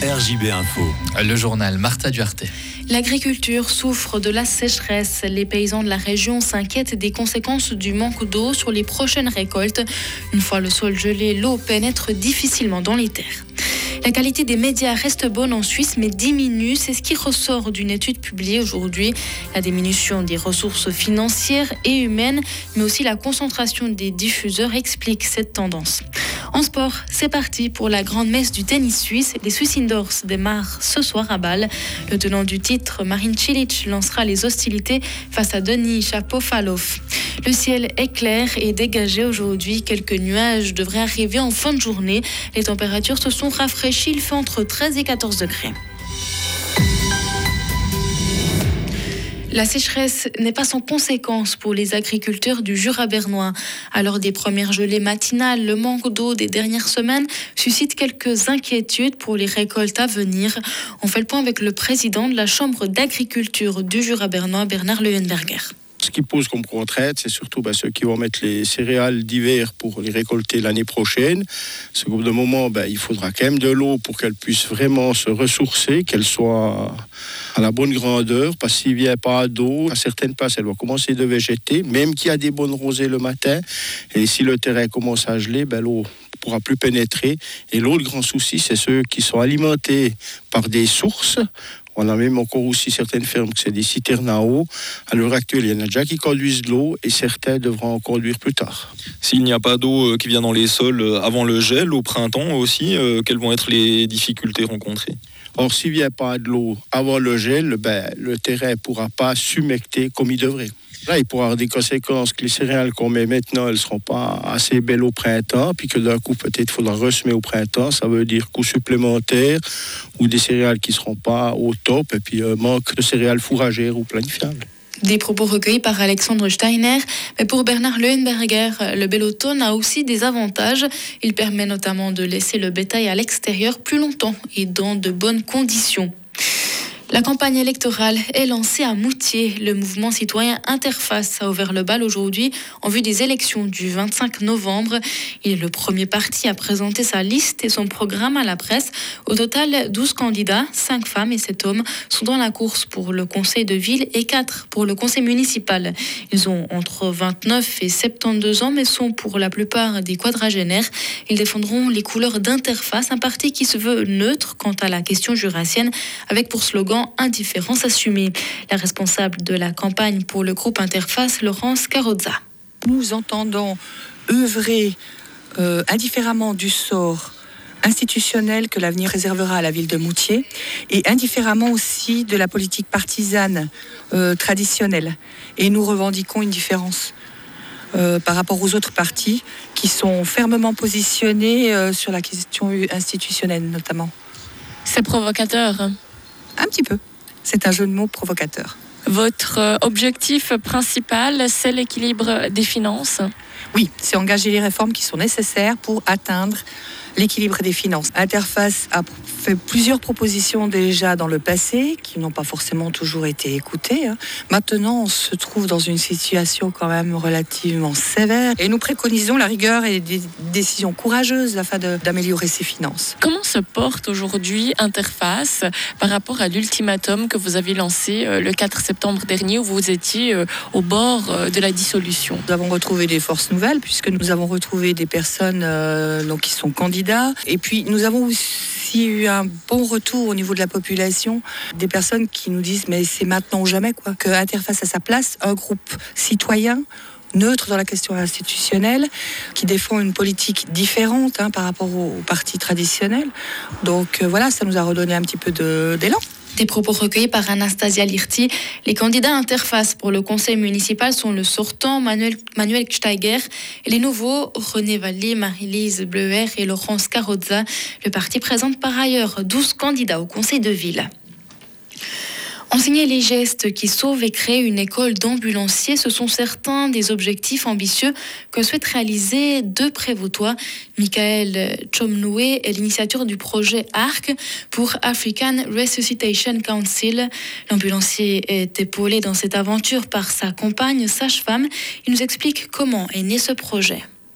RJB Info. Le journal Martha Duarte. L'agriculture souffre de la sécheresse. Les paysans de la région s'inquiètent des conséquences du manque d'eau sur les prochaines récoltes. Une fois le sol gelé, l'eau pénètre difficilement dans les terres. La qualité des médias reste bonne en Suisse, mais diminue. C'est ce qui ressort d'une étude publiée aujourd'hui. La diminution des ressources financières et humaines, mais aussi la concentration des diffuseurs explique cette tendance. En sport, c'est parti pour la grande messe du tennis suisse. Les Swiss Indoors démarrent ce soir à Bâle. Le tenant du titre, Marin Cilic, lancera les hostilités face à Denis Shapovalov. Le ciel est clair et dégagé aujourd'hui. Quelques nuages devraient arriver en fin de journée. Les températures se sont rafraîchies. Il fait entre 13 et 14 degrés. La sécheresse n'est pas sans conséquence pour les agriculteurs du Jura bernois. À l'heure des premières gelées matinales, le manque d'eau des dernières semaines suscite quelques inquiétudes pour les récoltes à venir. On fait le point avec le président de la Chambre d'agriculture du Jura bernois, Bernard Leuenberger. Ce qui pose comme contrainte, c'est surtout ceux qui vont mettre les céréales d'hiver pour les récolter l'année prochaine. Parce qu'au bout d'un moment, il faudra quand même de l'eau pour qu'elles puissent vraiment se ressourcer, qu'elles soient à la bonne grandeur. Parce que s'il ne vient pas d'eau, à certaines places, elles vont commencer de végéter, même qu'il y a des bonnes rosées le matin. Et si le terrain commence à geler, l'eau ne pourra plus pénétrer. Et l'autre grand souci, c'est ceux qui sont alimentés par des sources. On a même encore aussi certaines fermes que c'est des citernes à eau. À l'heure actuelle, il y en a déjà qui conduisent de l'eau et certains devront en conduire plus tard. S'il n'y a pas d'eau qui vient dans les sols avant le gel, au printemps aussi, quelles vont être les difficultés rencontrées ? Or, s'il ne vient pas de l'eau avant le gel, le terrain ne pourra pas s'humecter comme il devrait. Là, il pourra avoir des conséquences que les céréales qu'on met maintenant, elles ne seront pas assez belles au printemps, puis que d'un coup, peut-être, il faudra ressemer au printemps. Ça veut dire coût supplémentaire ou des céréales qui ne seront pas au top, et puis manque de céréales fourragères ou planifiables. Des propos recueillis par Alexandre Steiner. Mais pour Bernard Leuenberger, le bel automne a aussi des avantages. Il permet notamment de laisser le bétail à l'extérieur plus longtemps et dans de bonnes conditions. La campagne électorale est lancée à Moutier. Le mouvement citoyen Interface a ouvert le bal aujourd'hui en vue des élections du 25 novembre. Il est le premier parti à présenter sa liste et son programme à la presse. Au total, 12 candidats, 5 femmes et 7 hommes sont dans la course pour le conseil de ville et 4 pour le conseil municipal. Ils ont entre 29 et 72 ans mais sont pour la plupart des quadragénaires. Ils défendront les couleurs d'Interface, un parti qui se veut neutre quant à la question jurassienne avec pour slogan indifférence assumée. La responsable de la campagne pour le groupe Interface, Laurence Carrozza. Nous entendons œuvrer indifféremment du sort institutionnel que l'avenir réservera à la ville de Moutier et indifféremment aussi de la politique partisane traditionnelle. Et nous revendiquons une différence par rapport aux autres partis qui sont fermement positionnés sur la question institutionnelle notamment. C'est provocateur. Un petit peu. C'est un jeu de mots provocateur. Votre objectif principal, c'est l'équilibre des finances ? Oui, c'est engager les réformes qui sont nécessaires pour atteindre l'équilibre des finances. Interface a fait plusieurs propositions déjà dans le passé, qui n'ont pas forcément toujours été écoutées. Maintenant, on se trouve dans une situation quand même relativement sévère. Et nous préconisons la rigueur et des décisions courageuses afin d'améliorer ses finances. Comment se porte aujourd'hui Interface par rapport à l'ultimatum que vous avez lancé le 4 septembre dernier, où vous étiez au bord de la dissolution ? Nous avons retrouvé des forces nouvelles, puisque nous avons retrouvé des personnes qui sont candidats. Et puis, nous avons aussi eu un bon retour au niveau de la population, des personnes qui nous disent mais c'est maintenant ou jamais que Interface a sa place, un groupe citoyen neutre dans la question institutionnelle, qui défend une politique différente par rapport aux partis traditionnels. Donc voilà, ça nous a redonné un petit peu d'élan. Des propos recueillis par Anastasia Lirti. Les candidats Interface pour le conseil municipal sont le sortant Manuel Steiger et les nouveaux René Valli, Marie-Lise Bleuer et Laurence Carrozza. Le parti présente par ailleurs 12 candidats au conseil de ville. Enseigner les gestes qui sauvent et créer une école d'ambulanciers, ce sont certains des objectifs ambitieux que souhaitent réaliser deux prévôtois. Michael Chomnoué est l'initiateur du projet ARC pour African Resuscitation Council. L'ambulancier est épaulé dans cette aventure par sa compagne sage-femme. Il nous explique comment est né ce projet.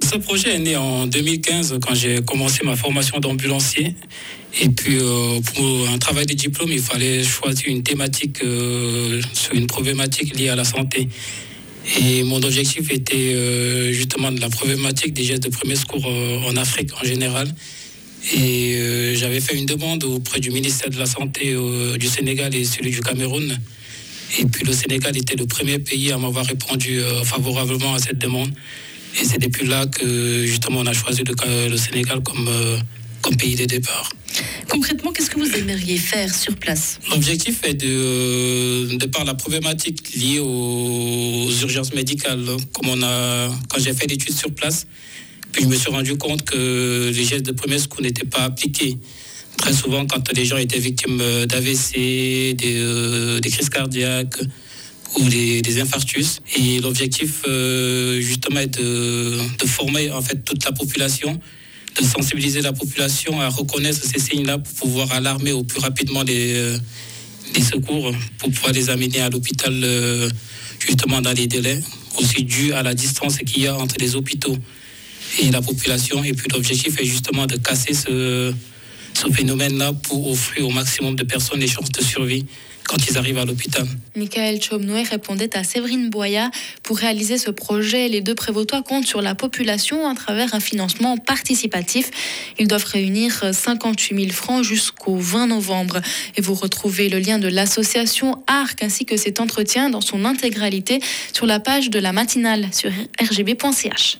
Ce projet est né en 2015 quand j'ai commencé ma formation d'ambulancier. Et puis pour un travail de diplôme, il fallait choisir une thématique sur une problématique liée à la santé. Et mon objectif était justement de la problématique des gestes de premier secours en Afrique en général. Et j'avais fait une demande auprès du ministère de la Santé du Sénégal et celui du Cameroun. Et puis le Sénégal était le premier pays à m'avoir répondu favorablement à cette demande. Et c'est depuis là que justement on a choisi le Sénégal comme pays de départ. Concrètement, qu'est-ce que vous aimeriez faire sur place ? L'objectif est de par la problématique liée aux urgences médicales, quand j'ai fait l'étude sur place, puis je me suis rendu compte que les gestes de premier secours n'étaient pas appliqués. Très souvent, quand les gens étaient victimes d'AVC, des crises cardiaques ou des infarctus. Et l'objectif, justement, est de former en fait toute la population, de sensibiliser la population à reconnaître ces signes-là pour pouvoir alarmer au plus rapidement les secours, pour pouvoir les amener à l'hôpital justement dans les délais, aussi dû à la distance qu'il y a entre les hôpitaux et la population. Et puis l'objectif est justement de casser ce phénomène-là pour offrir au maximum de personnes les chances de survie quand ils arrivent à l'hôpital. Michael Chomnoué répondait à Séverine Boya. Pour réaliser ce projet, les deux prévôtois comptent sur la population à travers un financement participatif. Ils doivent réunir 58 000 francs jusqu'au 20 novembre. Et vous retrouvez le lien de l'association ARC ainsi que cet entretien dans son intégralité sur la page de la matinale sur rgb.ch.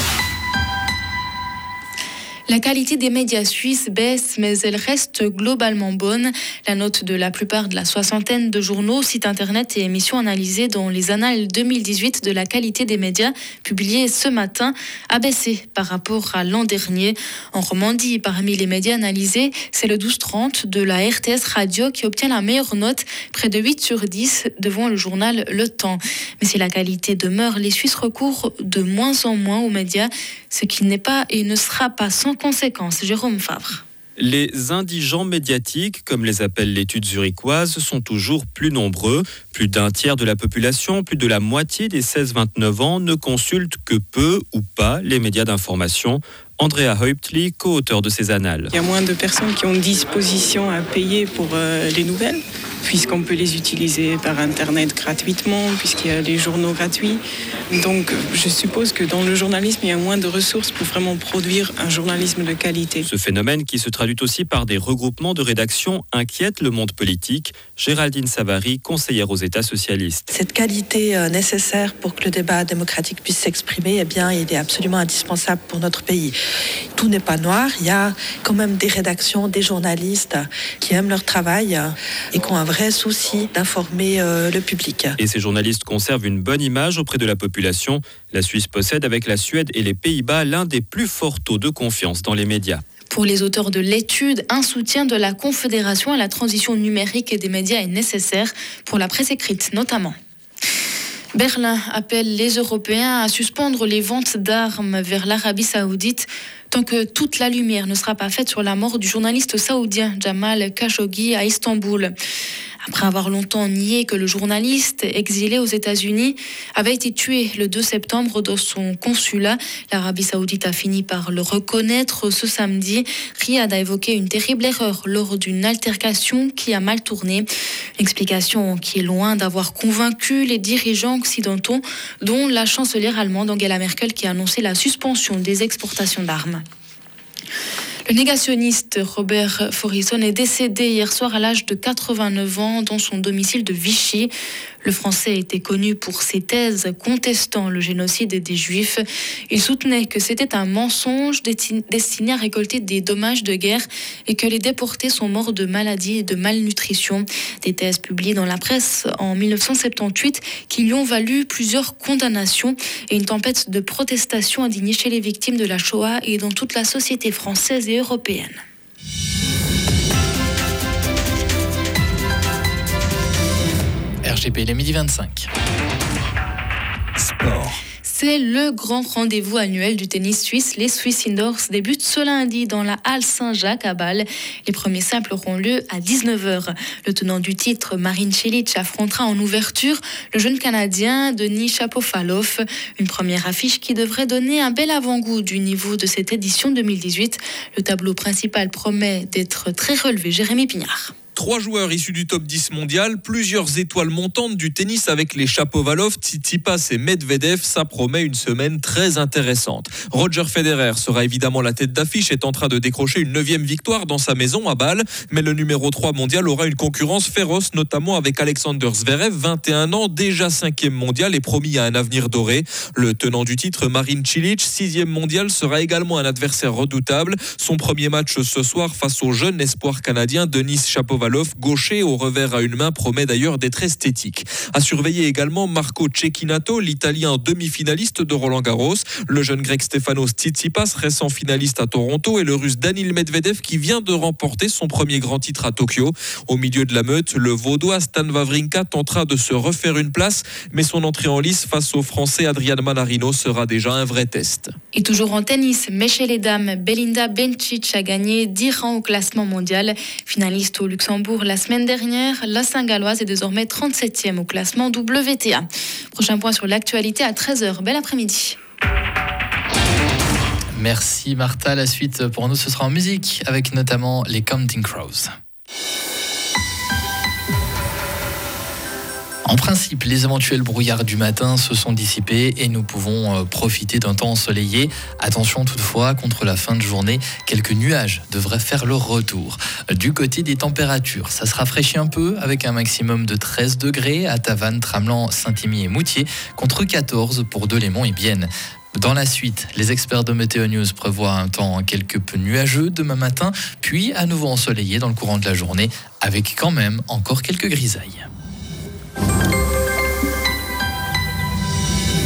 La qualité des médias suisses baisse, mais elle reste globalement bonne. La note de la plupart de la soixantaine de journaux, sites internet et émissions analysées dans les annales 2018 de la qualité des médias, publiées ce matin, a baissé par rapport à l'an dernier. En Romandie, parmi les médias analysés, c'est le 12-30 de la RTS Radio qui obtient la meilleure note, près de 8 sur 10, devant le journal Le Temps. Mais si la qualité demeure, les Suisses recourent de moins en moins aux médias, ce qui n'est pas et ne sera pas sans conséquence. Jérôme Favre. Les indigents médiatiques, comme les appelle l'étude zurichoise, sont toujours plus nombreux. Plus d'un tiers de la population, plus de la moitié des 16-29 ans ne consultent que peu ou pas les médias d'information. Andrea Häuptli, co-auteur de ces annales. Il y a moins de personnes qui ont disposition à payer pour les nouvelles, puisqu'on peut les utiliser par Internet gratuitement, puisqu'il y a les journaux gratuits. Donc je suppose que dans le journalisme, il y a moins de ressources pour vraiment produire un journalisme de qualité. Ce phénomène qui se traduit aussi par des regroupements de rédactions inquiète le monde politique. Géraldine Savary, conseillère aux États socialistes. Cette qualité nécessaire pour que le débat démocratique puisse s'exprimer, eh bien, il est absolument indispensable pour notre pays. Tout n'est pas noir, il y a quand même des rédactions, des journalistes qui aiment leur travail et qui ont un vrai souci d'informer le public. Et ces journalistes conservent une bonne image auprès de la population. La Suisse possède avec la Suède et les Pays-Bas l'un des plus forts taux de confiance dans les médias. Pour les auteurs de l'étude, un soutien de la Confédération à la transition numérique et des médias est nécessaire pour la presse écrite notamment. Berlin appelle les Européens à suspendre les ventes d'armes vers l'Arabie Saoudite tant que toute la lumière ne sera pas faite sur la mort du journaliste saoudien Jamal Khashoggi à Istanbul. Après avoir longtemps nié que le journaliste exilé aux États-Unis avait été tué le 2 septembre dans son consulat, l'Arabie Saoudite a fini par le reconnaître ce samedi. Riyad a évoqué une terrible erreur lors d'une altercation qui a mal tourné. Une explication qui est loin d'avoir convaincu les dirigeants occidentaux, dont la chancelière allemande Angela Merkel qui a annoncé la suspension des exportations d'armes. Le négationniste Robert Forisson est décédé hier soir à l'âge de 89 ans dans son domicile de Vichy. Le Français était connu pour ses thèses contestant le génocide des Juifs. Il soutenait que c'était un mensonge destiné à récolter des dommages de guerre et que les déportés sont morts de maladie et de malnutrition. Des thèses publiées dans la presse en 1978 qui lui ont valu plusieurs condamnations et une tempête de protestations indignée chez les victimes de la Shoah et dans toute la société française et européenne. RGP, il est 12h25. Sport. C'est le grand rendez-vous annuel du tennis suisse. Les Swiss Indoors débutent ce lundi dans la Halle Saint-Jacques à Bâle. Les premiers simples auront lieu à 19h. Le tenant du titre, Marin Cilic, affrontera en ouverture le jeune Canadien Denis Shapovalov. Une première affiche qui devrait donner un bel avant-goût du niveau de cette édition 2018. Le tableau principal promet d'être très relevé. Jérémy Pignard. 3 joueurs issus du top 10 mondial, plusieurs étoiles montantes du tennis avec les Shapovalov, Tsitsipas et Medvedev, ça promet une semaine très intéressante. Roger Federer sera évidemment la tête d'affiche et tentera de décrocher une 9e victoire dans sa maison à Bâle, mais le numéro 3 mondial aura une concurrence féroce, notamment avec Alexander Zverev, 21 ans, déjà 5e mondial et promis à un avenir doré. Le tenant du titre, Marin Cilic, 6e mondial, sera également un adversaire redoutable. Son premier match ce soir face au jeune espoir canadien Denis Shapovalov, gaucher au revers à une main, promet d'ailleurs d'être esthétique. À surveiller également Marco Cecchinato, l'Italien demi-finaliste de Roland-Garros, le jeune grec Stefanos Tsitsipas, récent finaliste à Toronto, et le russe Daniil Medvedev qui vient de remporter son premier grand titre à Tokyo. Au milieu de la meute, le vaudois Stan Wawrinka tentera de se refaire une place, mais son entrée en lice face au français Adrian Manarino sera déjà un vrai test. Et toujours en tennis, mais chez les dames, Belinda Bencic a gagné 10 rangs au classement mondial. Finaliste au Luxembourg la semaine dernière, la Saint-Galloise est désormais 37e au classement WTA. Prochain point sur l'actualité à 13h. Bel après-midi. Merci Martha. La suite pour nous, ce sera en musique avec notamment les Counting Crows. En principe, les éventuels brouillards du matin se sont dissipés et nous pouvons profiter d'un temps ensoleillé. Attention toutefois, contre la fin de journée, quelques nuages devraient faire leur retour. Du côté des températures, ça se rafraîchit un peu avec un maximum de 13 degrés à Tavannes, Tramelan, Saint-Imier et Moutier, contre 14 pour Delémont et Bienne. Dans la suite, les experts de Météo News prévoient un temps quelque peu nuageux demain matin, puis à nouveau ensoleillé dans le courant de la journée, avec quand même encore quelques grisailles.